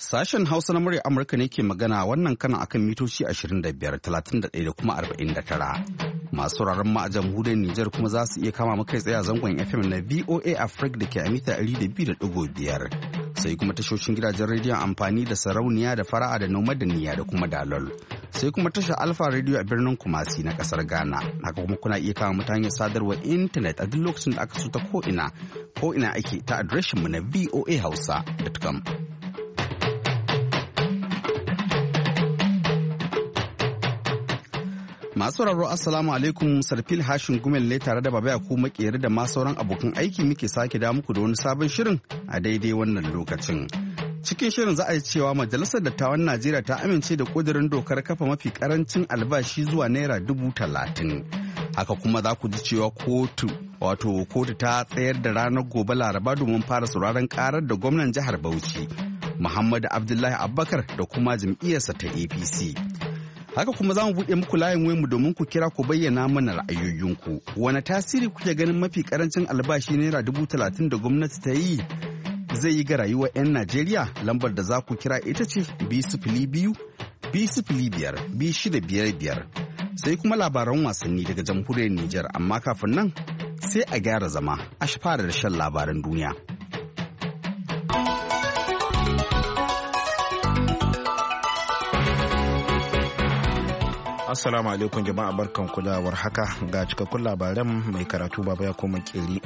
Sashen Hausa na murya Amurka ne ke magana wannan kanan akan mitoci 25, 31 da kuma 49. Masu sauraron mu a jamhuriyar Nijar kuma za su iya kama mu kai tsaye a zangon FM na VOA Africa da ke a mita 200.5. Sai kuma tashoshin gidajen rediyon amfani da sarauniya da fara'a da noma da niyya da kuma dalol. Sai kuma tashar Alfa Radio a birnin Kumasi na kasar Ghana. Haka kuma kuna iya kama mu ta hanyar sadarwar intanet a duk lokacin da aka so ta ko'ina ake ta adireshinmu na voahausa.com. Masu sauraro Assalamu alaikum, Sarfil Hashin Gumel ne tare da Baba Yakubu Makeri da ma sauran abokan aiki muke sake da muku da wani sabon shirin a daidai wannan lokacin. Cikin shirin za a yi cewa Majalisar Dattawan Najeriya ta amince da kudirin dokar kafa mafi karancin albashi zuwa Naira 30,000. Haka kuma za ku ji cewa kotu ta tsayar da ranar gobe Laraba domin fara sauraron karar da gwamnan jihar Bauchi, Muhammadu Abdullahi Abubakar da kuma jam'iyyarsa ta APC. Haka kuma za mu buɗe muku layin wayanmu domin ku kira ku bayyana mana ra'ayoyinku. Wane tasiri kuke ganin mafi karancin albashi Naira 30,000 da gwamnati ta yi zai yi ga rayuwar 'yan Najeriya? Lambar da za ku kira ita ce 202 205 2655. Sai kuma labaran wasanni daga jamhuriyar Nijar, amma kafin nan sai a gyara zama a fara da shan labaran duniya. Assalamu alaikum jama'a, barkan kulawar haka ga cikakkun labaran mai karatu Baba ya kuma keri.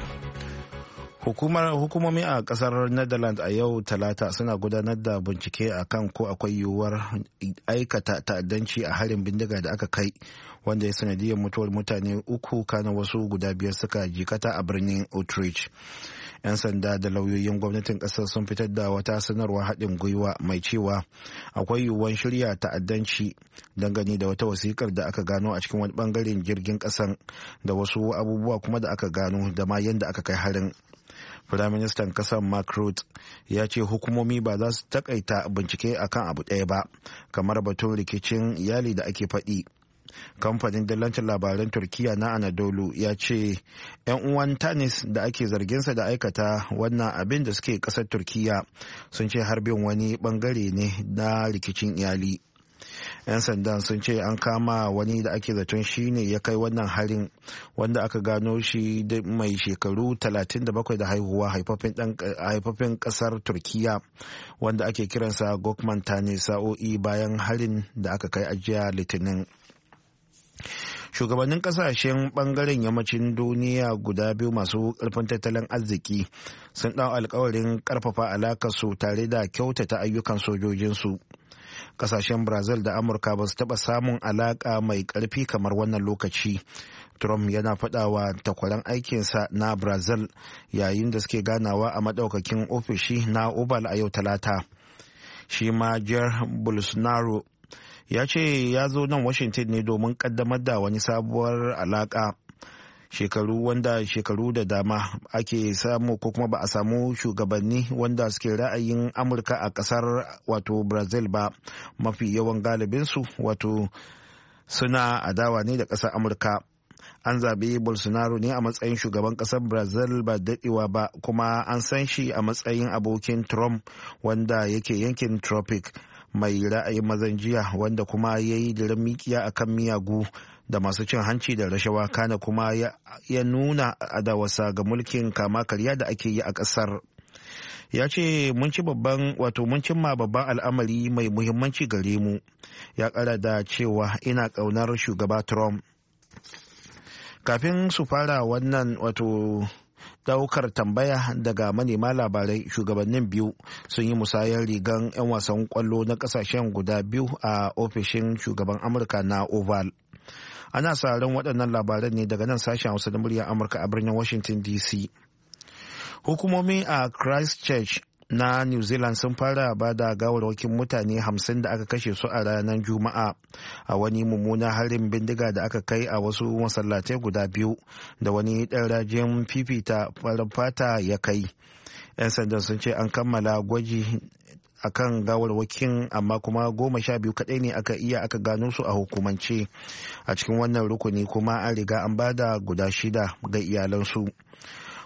Hukumomi a kasar Netherlands a yau Talata suna gudanar da bincike akan ko akwai yiwuwar aikata ta'addanci a harin bindiga da aka kai wanda ya sanadiyar mutuwar mutane 3 kana wasu guda 5 suka jikata a birnin Utrecht. 'Yan sanda da lauyoyin gwamnatin kasar sun fitar da wata sanarwar haɗin gwiwa mai cewa akwai yiwuwar shirya ta'addanci dangane da wata wasikar da aka gano a cikin wani bangaren jirgin ƙasan da wasu abubuwa kuma da aka gano da ma yadda aka kai harin. Firaministan kasar Mark Rutte ya ce hukumomi ba za su takaita bincike akan abu ɗaya ba, kamar batun rikicin iyali da ake faɗi. Kamfanin dillancin labaran Turkiya na Anadolu ya ce 'yan uwan Tanis da ake zarginsa da aikata wannan abin da suke ƙasar Turkiya sun ce harbin wani bangare ne na rikicin iyali. 'Yan sandan sun ce an kama wani da ake zaton shi ne ya kai wannan harin, wanda aka gano shi mai shekaru 37 da haihuwa, haifafen kasar Turkiya, wanda ake kiransa Gökmen Tane sa'o'i bayan harin da aka kai a jiya Litinin. Shugabannin kasashen bangaren yammacin duniya guda biyu masu karfin tattalin arziki sun ɗau alkawarin karfafa alakarsu tare da kyautata ayyukan sojojinsu. Kasashen Brazil da Amurka ba su taɓa samun alaƙa mai ƙarfi kamar wannan lokaci. Trump yana faɗawa takwaran aikinsa na Brazil yayin da suke ganawa a maɗaukakin ofishi na Oval a yau Talata. Shi ma Jair Bolsonaro ya ce ya zo nan Washington ne domin ƙaddamar da wani sabuwar alaƙa. Shekaru da dama ake samu ko kuma ba a samu shugabanni wanda suke ra'ayin Amurka a kasar wato Brazil ba. Mafi yawan galibinsu wato suna adawa ne da kasar Amurka. An zaɓi Bolsonaro ne a matsayin shugaban kasar Brazil ba daɗewa ba, kuma an san shi a matsayin abokin Trump wanda yake yankin tropic mai ra'ayin mazan jiya, wanda kuma ya yi diran mikiya akan miyagu da masu cin hanci da rashawa, kana kuma ya nuna adawarsa ga mulkin kama karya da ake yi a ƙasar. Ya ce mun cimma babban al'amari mai muhimmanci gare mu. Ya ƙara da cewa ina ƙaunar shugaba Trump. Kafin su fara wannan daukar tambaya daga manema labarai, shugabannin biyu sun yi musayar rigan 'yan wasan kwallo na kasashen guda biyu a ofishin shugaban Amurka na Oval. Ana sa ran waɗannan labaran ne daga nan sashen Hausa da muryar Amurka a birnin Washington DC. Hukumomi a Christchurch na New Zealand sun fara ba da gawarwakin mutane 50 da aka kashe su a ranar Juma'a a wani mummunan harin bindiga da aka kai a wasu masallatai guda biyu da wani ɗan rajin fifita farin fata ya kai. 'Yan sandan sun ce an kammala gwaji akan gawarwakin, amma kuma 12 kaɗai ne aka gano su a hukumance a cikin wannan rukuni, kuma an riga an bada guda 6 ga iyalansu.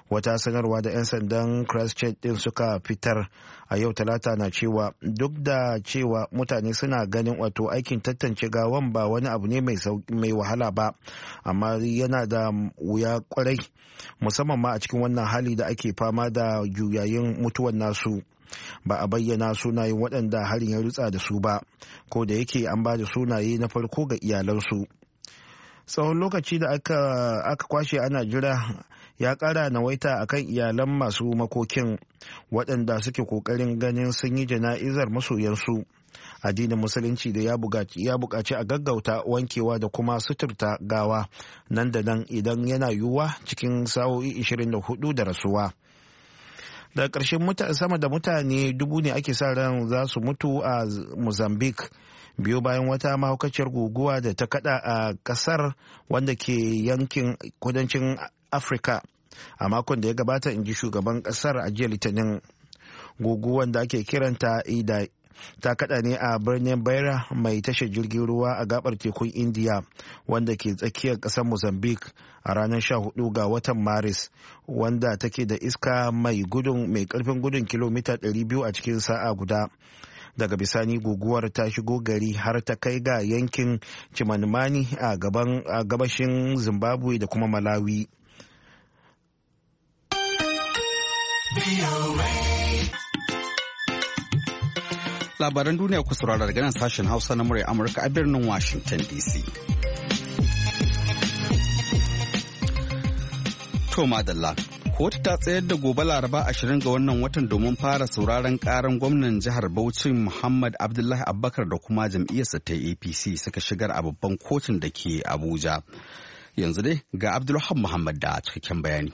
Wata sanarwa da 'yan sandan Christchurch din suka fitar a yau talata na cewa duk da cewa mutane suna ganin wato aikin tantance gawan ba wani abu ne mai wahala ba, amma yana da wuya kwarai musamman ma a cikin wannan hali da ake fama da juyayin mutuwan nasu. Ba a bayyana sunayen waɗanda harin ya rutsa da su ba, ko da yake an ba da sunaye na farko ga iyalansu. Tsawon lokaci da aka kwashe ana jira ya ƙara nawaita akan iyalan masu makokin waɗanda suke ƙoƙarin ganin sun yi jana'izar masoyansu. Addinin musulunci da ya buƙaci a gaggauta wankewa da kuma suturta gawa nan da nan idan yana yiwuwa cikin sa'o'i 24 da rasuwa. Daga ƙarshen sama da mutane 1000 ne ake sa ran za su mutu a Mozambique biyo bayan wata mahaukaciyar guguwa da ta kada a ƙasar wanda ke yankin kudancin Afirka a makon da ya gabata, in ji shugaban ƙasar a jiya Litinin. Guguwan da ake kiranta Idai ta kada ne a birnin Beira mai tashar jirgin ruwa a gabar tekun Indiya wanda ke tsakiyar ƙasar Mozambique a ranar 14 ga watan Maris, wanda take da iska mai karfin gudun kilomita 200 a cikin sa'a guda. Daga bisani guguwar ta shigo gari har ta kai ga yankin Chimanimani a gabashin Zimbabwe da kuma Malawi. Labaran duniya ku saurara daga nan sashen Hausa na murya Amurka a birnin Washington DC. To madalla, kotu ta tsayar da gobe Laraba 20 ga wannan watan domin fara sauraron karan gwamnan jihar Bauchi Muhammad Abdullahi Abubakar da kuma jam'iyyarsa ta APC suka shigar a babban kotun da ke Abuja. Yanzu dai ga Abdullahi Muhammad da cikakken bayani.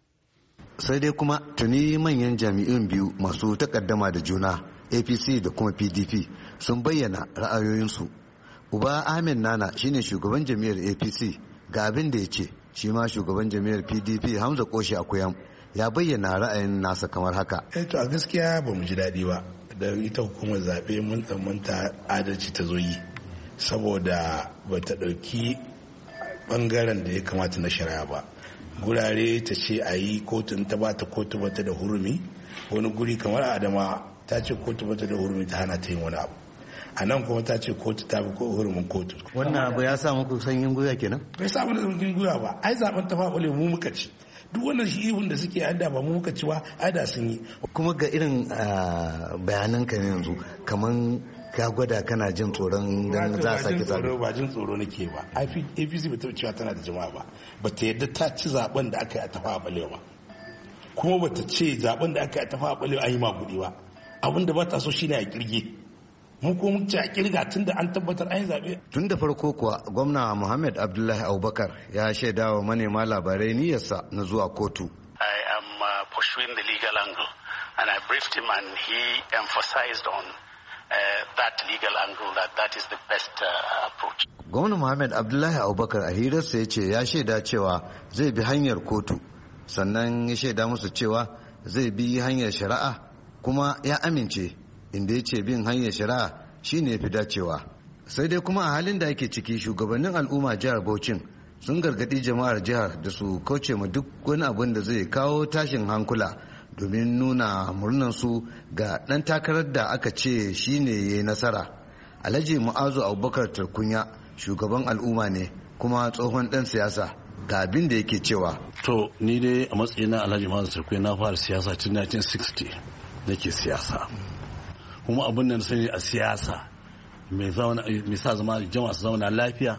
Sai dai kuma tuni manyan jami'in biyu masu takaddama da juna APC da kuma PDP sun bayyana ra'ayoyinsu. Uba Ahmed Nana shine shugaban jami'ar APC, ga abin da ya ce. Shi ma shugaban jami'ar PDP Hamza Koshi Akuyam ya bayyana ra'ayin nasa kamar haka. To a gaskiya ba mu ji daɗi ba da ita hukumar zaɓe mun tsammanta adalci ta zo yi, saboda ba ta ɗauki ɓangaren da ya kamata na shari'a ba. Gurare ta ce a yi kotun ta bata kotu bata da hurumi, wani guri kamar Adama ta ce kotu bata da hurumi ta hana ta yin wani abu, a nan kuma ta ce kotu ta bi hurumin kotu. Wannan abu ya sa muku sanyin gwiwa kenan? Bai sa mu da sanyin gwiwa ba, ai zaben ta faɓule mu muka ci. Duk wannan shi ihun da suke adda ba mu muka ci ba, ai da sun yi. Kuma ga irin bayanan ka yanzu kaman ka gwada kana jin tsoron dan za a sake zaɓe. Ba jin tsoro nake ba. APC ba ta cewa tana da jama'a ba, ba ta yadda ta ci zaben da aka yi a tafa balewa ba, kuma ba ta ce zaben da aka yi a tafa balewa an yi maguɗi ba. Abin da ba ta so shine a kirge. Mu ko mun ci a kirga tun da an tabbatar an yi zaɓe. Tun da farko kuwa gwamna Muhammad Abdullahi Abubakar ya shaida wa manema labarai niyyarsa na zuwa kotu. I am pursuing the legal angle and I briefed him and he emphasized on that legal angle that is the best approach. Gwamna Muhammad Abdullahi Abubakar a hirarsa ya ce ya shaida cewa zai bi hanyar kotu, sannan ya shaida musu cewa zai bi hanyar shari'a, kuma ya amince inda ya ce bin hanyar shari'a shine fi dacewa. Sai dai kuma a halin da ake ciki shugabannin al'umma jihar Bauchin sun gargadi jama'ar jihar da su kauce ma duk wani abin da zai kawo tashin hankula domin nuna murnansu ga ɗan takarar da aka ce shine ya yi nasara. Alhaji Mu'azu Abubakar Tarkunya shugaban al'umma ne kuma tsohon ɗan siyasa, ga abin da yake cewa. To ni dai a matsayina Alhaji Mu'azu Tarkunya na fara siyasa tun 1960 nake siyasa, kuma abin da na sani a siyasa mai sa zama jama'a su zauna lafiya,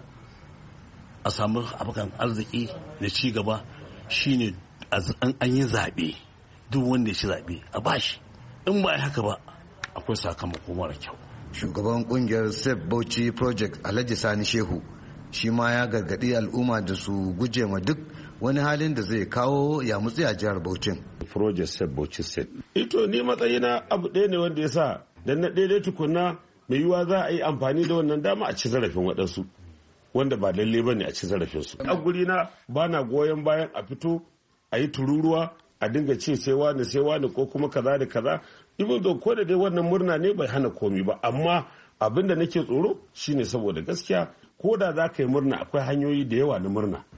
a samu abokan arziki da ci gaba shine an yi zaɓe, duk wanda ya ci zaɓe a bashi, in ba haka ba akwai sakamako mara kyau. Shugaban kungiyar Safe Bauchi Project Alhaji Sani Shehu shi ma ya gargaɗi al'umma da su guje ma duk wani halin da zai kawo ya mutsi a jihar Bauchin. Project Safe Bauchi State. Ito ni matsayina abu ɗaya ne wanda ya sa dan na ɗaya tukunna mai yiwuwa za a yi amfani da wannan dama a ci zarafin waɗansu wanda ba lalle ba ne a ci zarafinsu. A guri na ba na goyon bayan a fito a yi tururuwa a dinga ce sai wani ko kuma kaza da kaza. Ibn do ko da dai wannan murna ne bai hana komi ba, amma abin da nake tsoro shine saboda gaskiya ko da za ka yi murna akwai hanyoyi da yawa na murna.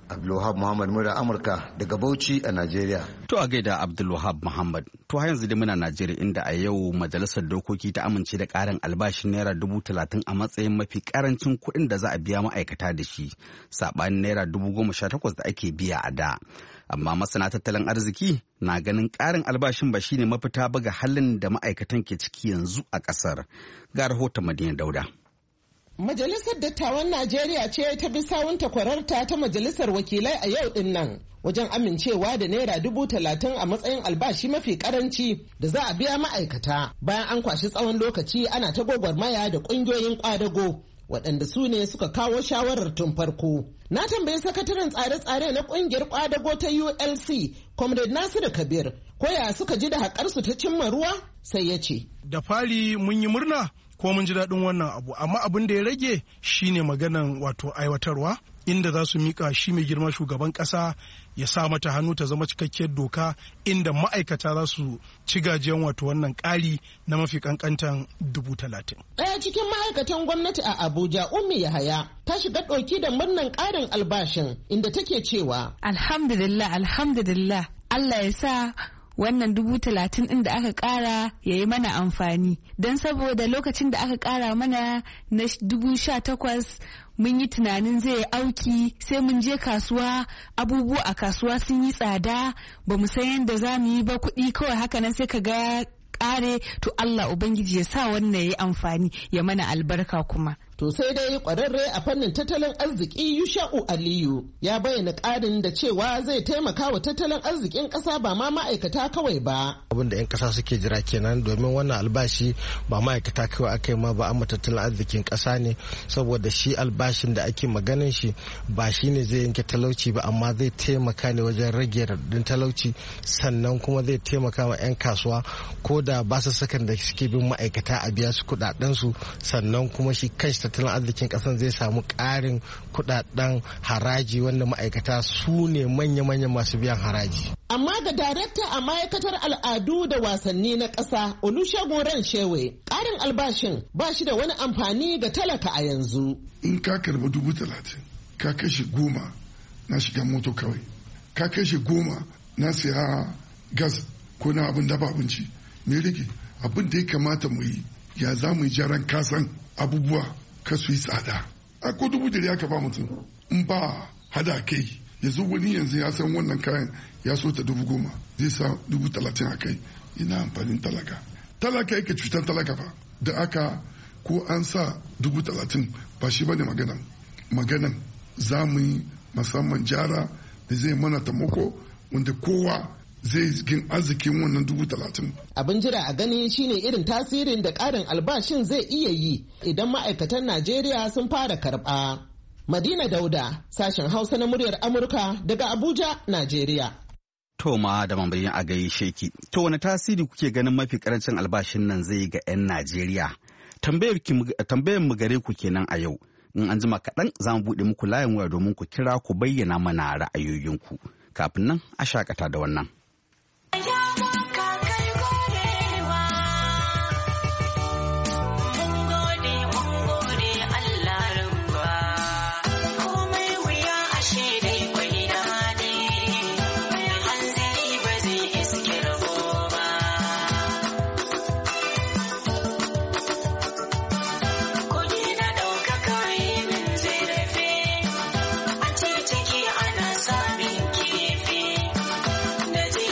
Abdulwahab Muhammad mura Amurka daga Bauchi a Najeriya. To a gaida Abdulwahab Muhammad. To har yanzu dai muna Najeriya inda a yau majalisar dokoki ta amince da ƙarin albashin naira 30,000 a matsayin mafi karancin kuɗin da za a biya ma'aikata da shi saɓanin naira 18,000 da ake biya a da. Amma masana tattalin arziki na ganin ƙarin albashin ba shine mafita ba ga halin da ma'aikatan ke ciki yanzu a ƙasar. Ga rahoton Madina Dauda. Majalisar Dattawan Najeriya ce ta bi sawun takwararta ta Majalisar Wakilai a yau din nan wajen amincewa da naira 30,000 a matsayin albashi mafi karanci da za a biya ma'aikata bayan an kwashi tsawon lokaci ana ta gwagwarmaya da ƙungiyoyin ƙwadago waɗanda su ne suka kawo shawarar tun farko. Na tambayi sakataren tsare-tsare na ƙungiyar ƙwadago ta ULC, Comrade Nasiru Kabir, ko ya suka ji da haƙarsu ta cimma ruwa sai ya ce. Da fari mun yi murna ko mun ji daɗin wannan abu, amma abin da ya rage shine maganan wato aiwatarwa inda za su mika shi mai girma shugaban ƙasa ya sa mata hannu ta zama cikakkiyar doka inda ma'aikata za su ci gajiyan wato wannan ƙari na mafi ƙanƙantan 30,000. Ɗaya cikin ma'aikatan gwamnati a Abuja, Ummi Yahaya, ta shiga ɗauki da murnan ƙarin albashin inda take cewa. Alhamdulillah, Allah ya sa wannan 30,000 ɗin da aka ƙara ya yi mana amfani don saboda lokacin da aka ƙara mana na 18,000 mun yi tunanin zai auki sai mun je kasuwa abubuwa a kasuwa sun yi tsada ba mu san yadda za mu yi ba kuɗi kawai haka nan sai ka ga ƙare to Allah Ubangiji ya sa wannan ya yi amfani ya mana albarka kuma. To sai dai kwararre a fannin tattalin arziki Yusha'u Aliyu ya bayyana ƙarin da cewa zai taimaka wa tattalin arzikin ƙasa ba ma ma'aikata kawai ba. Abin da 'yan ƙasa suke jira kenan domin wannan albashi ba ma'aikata kawai aka yi ma ba amma tattalin arzikin ƙasa ne saboda shi albashin da ake maganin shi ba shi ne zai yanke talauci ba amma zai taimaka ne wajen rage raɗaɗin talauci sannan kuma zai taimaka wa 'yan kasuwa ko da ba su sakan da suke bin ma'aikata a biya su kuɗaɗensu sannan kuma shi kanshi tattalin arzikin kasan zai samu ƙarin kudaden haraji wanda ma'aikata su ne manya-manyan masu biyan haraji. Amma ga darakta a ma'aikatar al'adu da wasanni na ƙasa Olusegun Ranshewe, ƙarin albashin ba shi da wani amfani ga talaka a yanzu. In ka karba 30,000 ka kashe 10 na shiga moto kawai, ka kashe 10 na siya gas ko na abin dafa abinci, me rage abin da ya kamata mu yi ya za mu yi jaran kasan abubuwa ka su yi tsada a ko 100,000 aka ba mutum in ba hada kai yanzu wani yanzu ya san wannan kayan ya so ta 10,000 zai sa 30,000 a kai ina amfanin talaka yake cutar talaka ba da aka ko an sa 30,000 ba shi bane maganan za mu yi musamman jara da zai mana taimako wanda kowa zai gin arzikin wannan 30,000. Abin jira a gani shine irin tasirin da ƙarin albashin zai iya yi idan ma'aikatan Najeriya sun fara karɓa. Madina Dauda, sashen Hausa na muryar Amurka daga Abuja, Najeriya. To ma da mambayin a gaishe ki. To wani tasiri kuke ganin mafi karancin albashin nan zai ga 'yan Najeriya? Tambayar mu gare ku kenan a yau. In an jima kaɗan za mu buɗe muku layin waya domin ku kira ku bayyana mana ra'ayoyinku. Kafin nan a shakata da wannan. Ana samun kifi da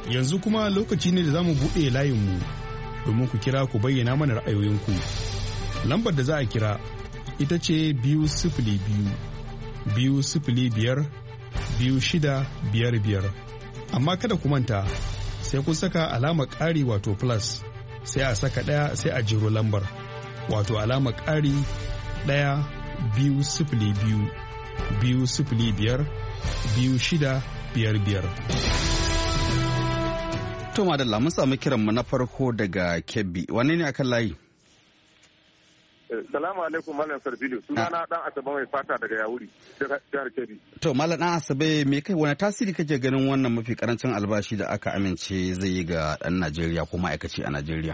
Yanzu kuma lokaci ne da za mu buɗe layinmu domin ku kira ku bayyana mana ra'ayoyinku. Lambar da za a kira ita ce 202-505-2655. Amma kada ku manta sai kun saka alamar ƙari wato plus sai a saka ɗaya sai a jiro lambar wato alamar ƙari 1-2-0-5-2-5-2655. To madalla mun samu kiranmu na farko daga Kebbi. Wane ne akan layi? Salamu alaikum Malam Sarfilu. Sunana dan Asabe mai fata daga Yawuri, jihar Kebbi. To Malam dan Asabe me kai wani tasiri kake ganin wannan mafi karancin albashi da aka amince zai yi ga dan Najeriya ko ma'aikaci a Najeriya?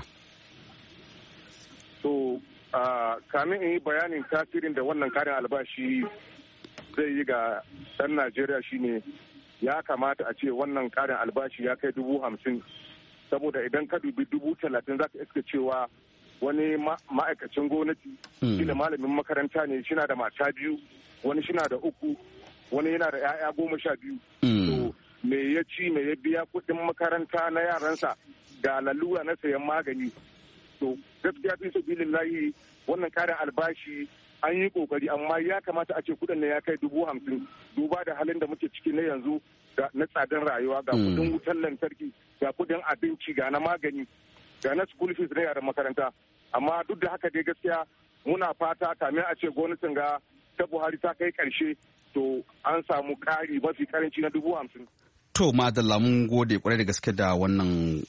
To kamin in yi bayanin tasirin da wannan karin albashi zai yi ga dan Najeriya shine ya kamata a ce wannan karin albashi ya kai 50,000 saboda idan ka dubi 30,000 za ka iska cewa wani ma'aikacin gwamnati shi da malamin makaranta ne shi na da mata 2 wani shi na da 3 wani yana da 'ya'ya 12 to me ya ci me ya biya kuɗin makaranta na yaransa ga lalura na sayan magani to gaskiya fi sabilillahi wannan karin albashi an yi kokari amma ya kamata a ce kudin ne ya kai 50,000 duba da halin da muke ciki na yanzu na tsadar rayuwa ga kudin wutar lantarki ga kudin abinci ga na magani ga na school fees na yaran makaranta amma duk da haka dai gaskiya muna fata kamin a ce gwamnatin ga ta Buhari ta kai karshe to an samu kari mafi karanci na 50,000. To madalla mun gode kwarai da gaske da wannan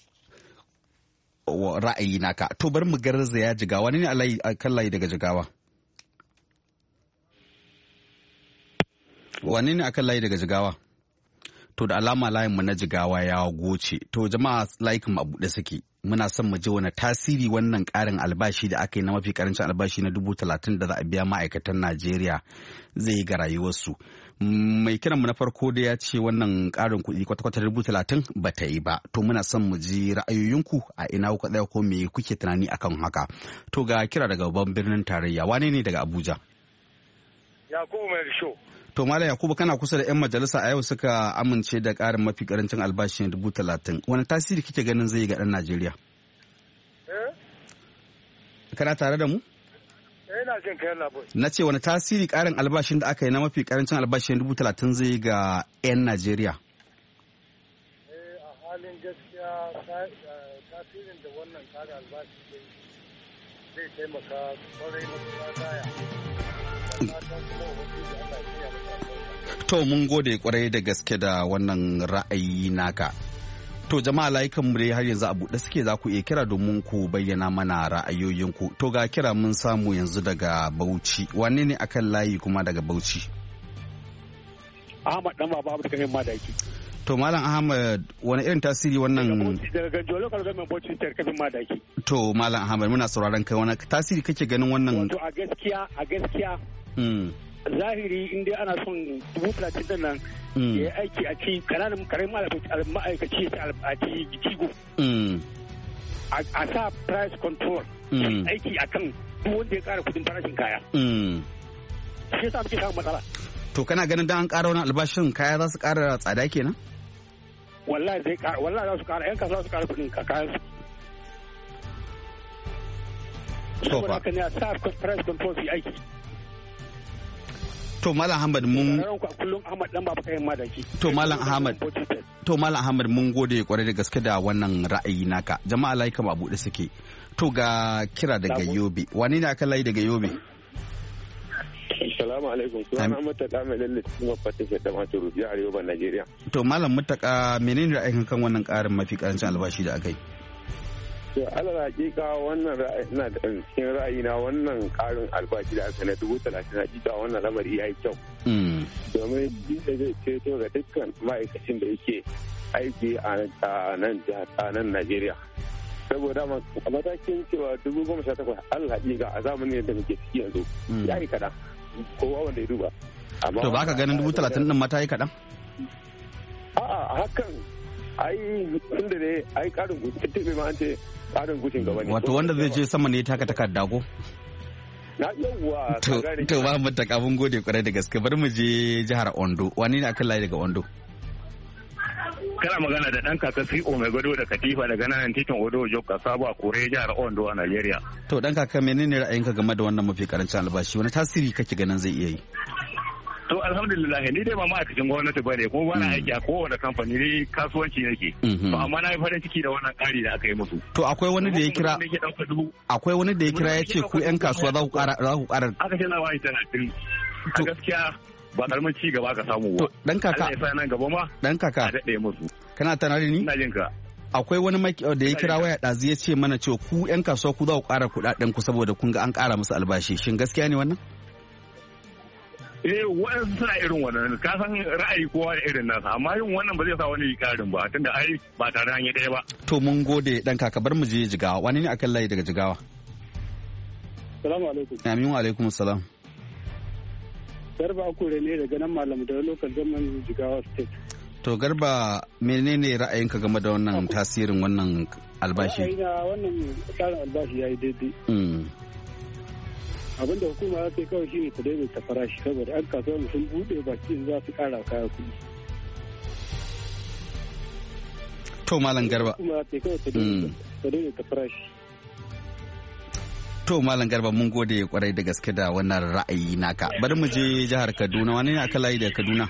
ra'ayi naka. To bari mu garzaya Jigawa ne a kan layi daga Jigawa. Wane ne akan layi daga Jigawa? To da alama layinmu na Jigawa ya goce. To jama'a layukan a buɗe suke. Muna son mu ji wani tasiri wannan ƙarin albashi da aka yi na mafi ƙarancin albashi na 30,000 da za a biya ma'aikatan Najeriya zai yi ga rayuwarsu. Mai kiranmu na farko da ya ce wannan ƙarin kuɗi kwata-kwata 30,000 ba ta yi ba. To muna son mu ji ra'ayoyinku a ina kuka tsaya ko me kuke tunani akan haka. To ga kira daga babban birnin tarayya. Wane ne daga Abuja? Yakubu mai risho. To Malam Yakubu kana kusa da 'yan majalisa a yau suka amince da ƙarin mafi ƙarancin albashi na 30,000. Wani tasiri kike ganin zai yi ga ɗan Najeriya? Kana tare da mu? Ina jin kayan labari. Na ce wani tasiri ƙarin albashin da aka yi na mafi ƙarancin albashi na 30,000 zai yi ga 'yan Najeriya? A halin gaskiya tasirin da wannan ƙarin albashi zai taimaka kwarai matuƙa gaya. To mun gode kwarai da gaske da wannan ra'ayi naka. To jama'a layukan mu dai har yanzu a buɗe suke za ku iya kira domin ku bayyana mana ra'ayoyinku. To ga kira mun samu yanzu daga Bauchi. Wane ne akan layi kuma daga Bauchi? Ahmad dan baba daga kan madaki. To Malam Ahmad wani irin tasiri wannan daga Jolo Kalgamen Bauchi ta kafin madaki. To Malam Ahmad muna sauraron kai wani tasiri kake ganin wannan? Wato a gaskiya zahiri in dai ana son 30,000 din nan ya aiki a ci karamin ma'aikaci a ci cigo a sa price control aiki a kan duk wanda ya kara kudin farashin kaya shi yasa muke samun matsala. To kana ganin dan an kara wani albashin kaya za su kara tsada kenan? Wallahi za su kara yan kasuwa su kara kudin kayan su saboda haka ne a sa price control su aiki. To Malam Ahmad mun To Malam Ahmad mun gode kwarai da gaske da wannan ra'ayi naka. Jama'a layuka ba buɗe suke. To ga kira daga Yobe. Wani ne aka layi daga Yobe? Assalamu alaikum. Sunana Mutaka mai lalle cikin mafatin shi da Maturu biya Arewa Najeriya. To Malam Mutaka menene ra'ayin kan wannan ƙarin mafi ƙarancin albashi da aka yi? To alal hakika wannan ina da cikin ra'ayina wannan karin albashi da aka na 30,000 hakika wannan lamari ya yi kyau. Domin shi da zai ceto ga dukkan ma'aikacin da yake aiki a nan Najeriya. Saboda a matakin cewa 18,000 alal hakika a zamanin da muke ciki yanzu ya yi kaɗan. Kowa wanda ya duba. To ba ka ganin 30,000 ɗin mata yi kaɗan? A'a hakan ai tunda ne ai karin gushin ma an ce karin gushin gaba ne. Wato wanda zai je sama ne ta ka takarda ko? Na yawwa. To ba mu taka mun gode kwarai da gaske bari mu je jihar Ondo. Wani ne akan layi daga Ondo? kana magana da ɗan kaka CO mai gado da katifa daga nan titin Odo Jokka Sabo a Kore jihar Ondo a Najeriya. To ɗan kaka menene ra'ayinka game da wannan mafi karancin albashi, wani tasiri kake ganin zai iya yi? To alhamdulillah ni dai ba ma'aikacin gwamnati ba ne kuma ba na aiki a kowane kamfani ne kasuwanci nake. To amma na yi farin ciki da wannan ƙari da aka yi musu. To akwai wani da ya kira ya ce ku 'yan kasuwa za ku ƙara. Aka ce na wani 30. A gaskiya ba karamin ci gaba ka samu ba. Dan kaka. Allah ya sa nan gaba ma. Dan kaka. A daɗe musu. Kana tana da ni? Ina jin ka. Akwai wani da ya kira waya ɗazu ya ce mana cewa ku 'yan kasuwa ku za ku ƙara kuɗaɗen ku saboda kun ga an ƙara musu albashi. Shin gaskiya ne wannan? Waɗansu suna irin wannan, ka san ra'ayi kowa da irin nasa, amma yin wannan ba zai sa wani ƙarin ba, tunda ai ba tare hanya ɗaya ba. To mun gode ɗan kaka, bar mu je Jigawa. Wani ne akan layi daga Jigawa? Salamu alaikum. Amin wa alaikum salam. Garba Akure ne daga nan Malam da local government Jigawa state. To Garba, menene ra'ayinka game da wannan tasirin wannan albashi? Ra'ayina wannan tsarin albashi ya yi daidai. Abin da hukuma ya kai kawai shine ta daidaita farashi saboda an kasuwa sun bude baki za su kara kaya kuɗi. To Malam Garba. Hukuma ya kai kawai ta daidaita farashi. To Malam Garba mun gode kwarai da gaske da wannan ra'ayi naka. Bari mu je jihar Kaduna. Wani ne aka layi da Kaduna?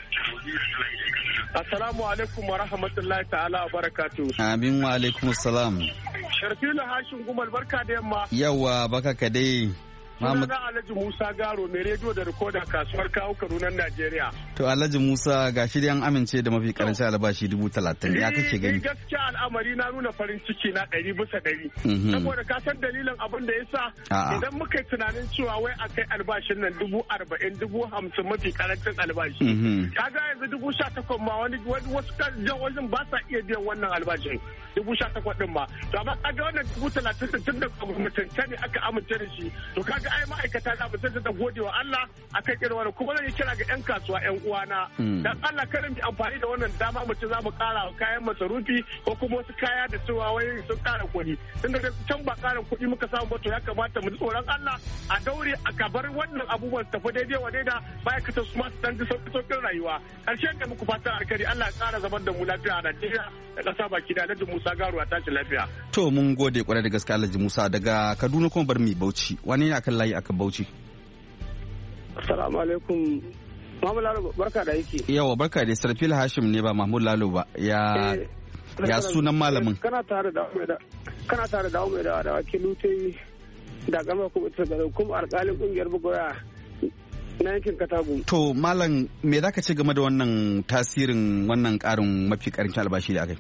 Assalamu alaikum wa rahmatullahi ta'ala wa barakatuh. Amin wa alaikum salam. Sharfilu Hashin Gumal barka da yamma. Yawwa baka ka dai. Sunana Alhaji Musa Garo mai rediyo da rikoda kasuwar kawo Kadunan Najeriya. To Alhaji Musa ga shi an amince da mafi karancin albashi 30,000 ya kake gani? Gaskiya al'amari na nuna farin ciki na 100%. Saboda ka san dalilin abin da ya sa idan muka yi tunanin cewa wai a kai albashin nan 40,000, 50,000 mafi karancin albashi. Kaga yanzu 18,000 ma wasu jihohin ba sa iya biyan wannan albashin 18,000 din ma. To amma kaga wannan 30,000 tun da gwamnatance ne aka amince da shi. To kaga ai ma'aikata da mutum da gode wa Allah akan irin wannan kuma zan yi kira ga 'yan kasuwa 'yan uwana dan Allah kada mu amfani da wannan dama mu ce za mu kara kayan masarufi ko kuma wasu kaya da cewa wai sun kara kuɗi tunda can ba kara kuɗi muka samu ba to ya kamata mu tsoron Allah a daure a kabar wannan abubuwan tafi daidai wa daida ma'aikata su ma su dan ji sauƙin rayuwa ƙarshen da muku fatan alkhairi Allah ya kara zaman da mu lafiya a Najeriya da ƙasa baki da Alhaji Musa Garu a tashi lafiya. To mun gode kwarai da gaske Alhaji Musa daga Kaduna kuma bar mu Bauchi wani ne akan layi akan Bauchi. Assalamu alaikum. Mahmud Lalo barka da yake. Yawa barka da Sarfil Hashim ne ba Mahmud Lalo ba. Ya sunan malamin. Kana tare da Umar da wakilu tai da gama kuma alƙalin kungiyar bugoya na yankin Katagun. To malam me zaka ce game da wannan tasirin wannan ƙarin mafi ƙarancin albashi da aka yi?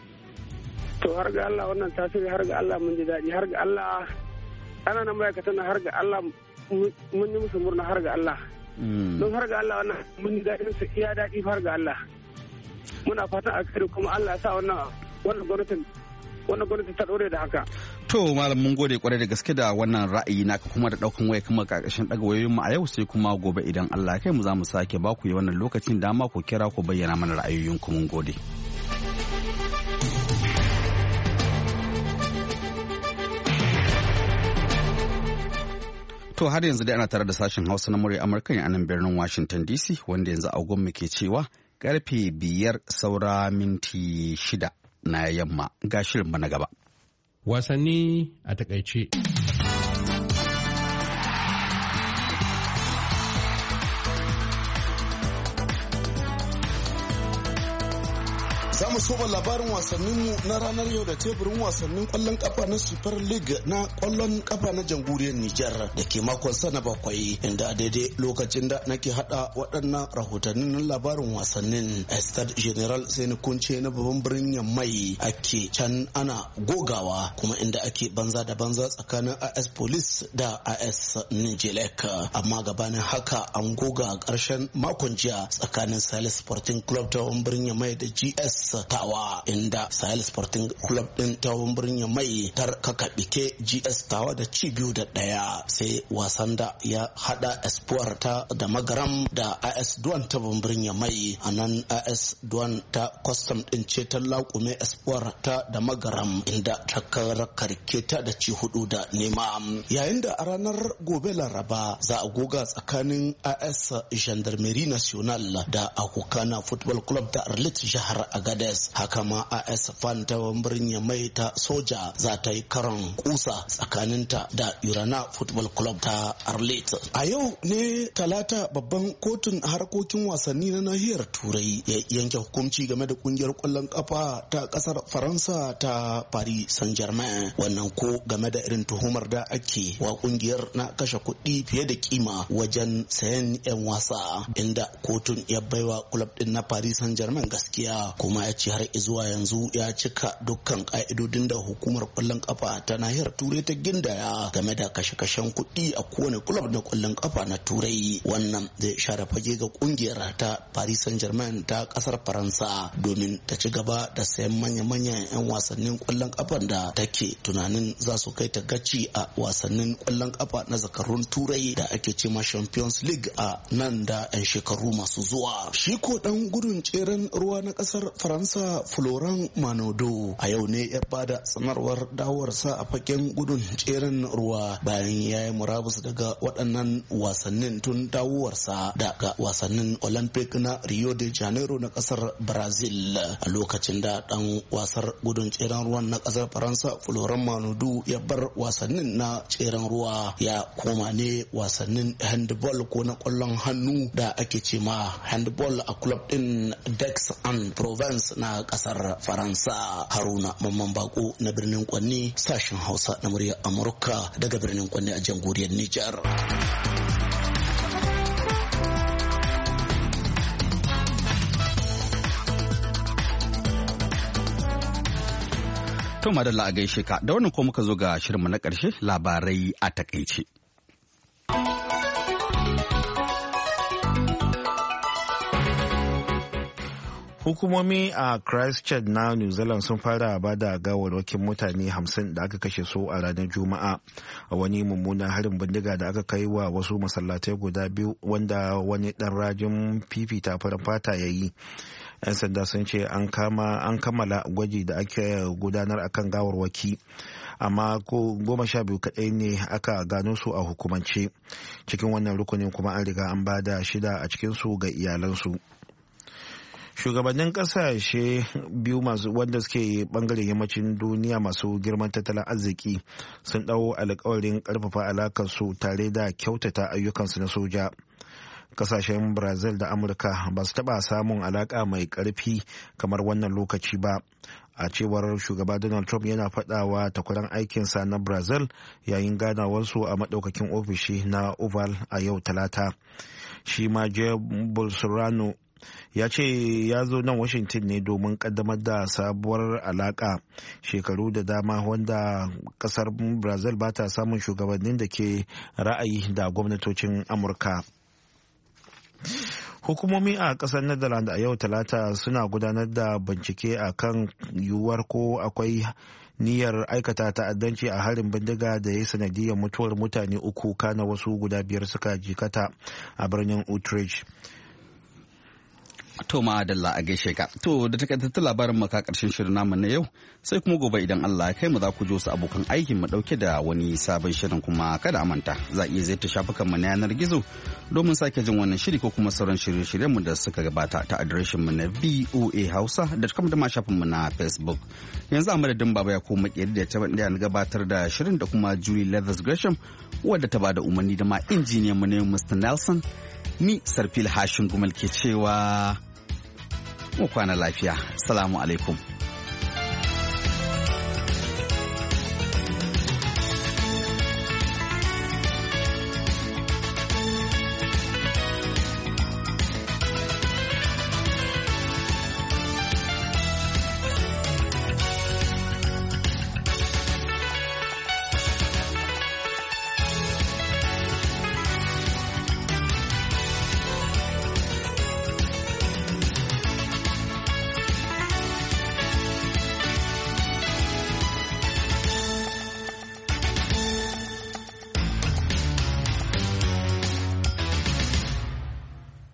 To har ga Allah wannan tasiri har ga Allah mun ji daɗi har ga Allah ana nan ma'aikatan har ga Allah mun yi musu murna har ga Allah. Don har ga Allah wannan mun ji daɗin su iya daɗi har ga Allah. Muna fatan a kare kuma Allah ya sa wannan gwamnati ta ɗore da haka. To malam mun gode kwarai da gaske da wannan ra'ayi naka kuma da ɗaukan waya kuma ƙarƙashin ɗaga wayoyin mu a yau sai kuma gobe idan Allah ya kai mu za mu sake ba ku yi wannan lokacin dama ku kira ku bayyana mana ra'ayoyin ku mun gode. To har yanzu dai ana tare da sashen Hausa na murya Amurka ne a nan birnin Washington DC wanda yanzu agon mu ke cewa karfe 5 saura minti 6 na yamma ga shirin na gaba. Wasanni a takaice. Za mu soma labarin wasanninmu na ranar yau da teburin wasannin kwallon kafa na Super League na kwallon kafa na jamhuriyar Nijar da ke makon sana bakwai inda daidai lokacin da nake hada waɗannan rahotannin labarin wasannin Stade General Sani Kunce na babban birnin Yammai ake can ana gogawa kuma inda ake banza da banza tsakanin AS Police da AS Nijelek amma gabanin haka an goga ƙarshen makon jiya tsakanin Sahel Sporting Club ta babban birnin Yammai da GS Tawa inda Sahel Sporting Club din Tawon birnin mai tar kakabike GS Tawa da ci 2-1 sai wasan da ya hada Espoir ta da Magaram da AS Duan ta birnin mai anan AS Duan ta custom din ce ta laƙume Espoir ta da Magaram inda ta karke ta da ci 4-0 yayin da a ranar gobe Laraba za a goga tsakanin AS Gendarmerie National da Akukana Football Club da Arlit Jihar Agadez Agades. Haka ma AS Fan ta birnin Yamai ta Soja za ta yi karon kusa tsakaninta da Urana Football Club ta Arlit. A yau ne Talata babban kotun harkokin wasanni na nahiyar Turai ya yanke hukunci game da kungiyar kwallon kafa ta kasar Faransa ta Paris Saint-Germain. Wannan ko game da irin tuhumar da ake wa kungiyar na kashe kuɗi fiye da kima wajen sayan 'yan wasa, inda kotun ya baiwa club din na Paris Saint-Germain gaskiya, kuma ya ce har zuwa yanzu ya cika dukkan ka'idodin da hukumar kwallon kafa ta nahiyar Turai ta gindaya game da kashe-kashen kuɗi a kowane club na kwallon kafa na Turai. Wannan zai share fage ga kungiyar ta Paris Saint-Germain ta kasar Faransa domin ta ci gaba da sayan manya-manyan 'yan wasannin kwallon kafa da take tunanin za su kai ta gaci a wasannin kwallon kafa na zakarun Turai da ake ce ma Champions League a nan da 'yan shekaru masu zuwa. Shi ko dan gudun tseren ruwa na kasar Faransa Florent Manodo a yau ne ya bada sanarwar dawowarsa a fagen gudun tseren ruwa bayan ya yi murabus daga waɗannan wasannin tun dawowarsa daga wasannin Olympic na Rio de Janeiro na kasar Brazil. A lokacin da dan wasar gudun tseren ruwan na kasar Faransa Florent Manodo ya bar wasannin na tseren ruwa ya koma ne wasannin handball ko na kwallon hannu da ake ce ma handball a club din Dex and Provence na kasar Faransa. Haruna Mamman Bako na birnin Kwanni, sashen Hausa na muryar Amurka daga birnin Kwanni a jamhuriyar Nijar. To madalla a gaishe ka, da wannan ko muka zo ga shirinmu na ƙarshe, labarai a takaice. Hukumomi a Christchurch na New Zealand sun fara ba da gawarwakin mutane 50 da aka kashe su a ranar Juma'a a wani mummunan harin bindiga da aka kai wa wasu masallatai guda biyu wanda wani ɗan rajin fifita farin fata ya yi. 'Yan sanda sun ce an kammala gwaji da ake gudanar akan gawarwaki, amma ko 12 kaɗai ne aka gano su a hukumance. Cikin wannan rukunin kuma an riga an ba da 6 a cikinsu ga iyalansu. Shugabannin kasashe biyu wanda suke bangaren yammacin duniya masu girman tattalin arziki sun ɗau alkawarin ƙarfafa alakarsu tare da kyautata ayyukansu na soja. Kasashen Brazil da Amurka ba su taɓa samun alaƙa mai ƙarfi kamar wannan lokaci ba. A cewar shugaba Donald Trump yana faɗawa takwaran aikinsa na Brazil yayin ganawarsu a maɗaukakin ofishi na Oval a yau Talata. Shi ma Jair Bolsonaro ya ce ya zo nan Washington ne domin kaddamar da sabuwar alaka shekaru da dama wanda kasar Brazil ba ta samun shugabannin da ke ra'ayi da gwamnatocin Amurka. Hukumomi a kasar Netherlands a yau Talata suna gudanar da bincike a kan yiwuwar ko akwai niyyar aikata ta'addanci a harin bindiga da ya sanadiyar mutuwar mutane 3 kana wasu guda 5 suka jikata a birnin Utrecht. To ma'adalla a gaishe ka. To da takaitattun labarin maka karshen shirin namu na yau, sai kuma gobe idan Allah ya kai mu za ku jo su abokan aikin mu dauke da wani sabon shirin, kuma kada a manta za a iya ziyarta shafukan mu na yanar gizo domin sake jin wannan shiri ko kuma sauran shirye-shiryen mu da suka gabata ta adireshin mu na voahausa.com da ma shafin mu na Facebook. Yanzu a madadin Baba ya koma makeri da ta gabatar da shirin da kuma Julie Leathers Gresham wadda ta bada umarni da ma injiniyan mu ne Mr. Nelson. Ni Sarfil Hashin Gumal ke cewa mu kwana lafiya. Salamu alaikum.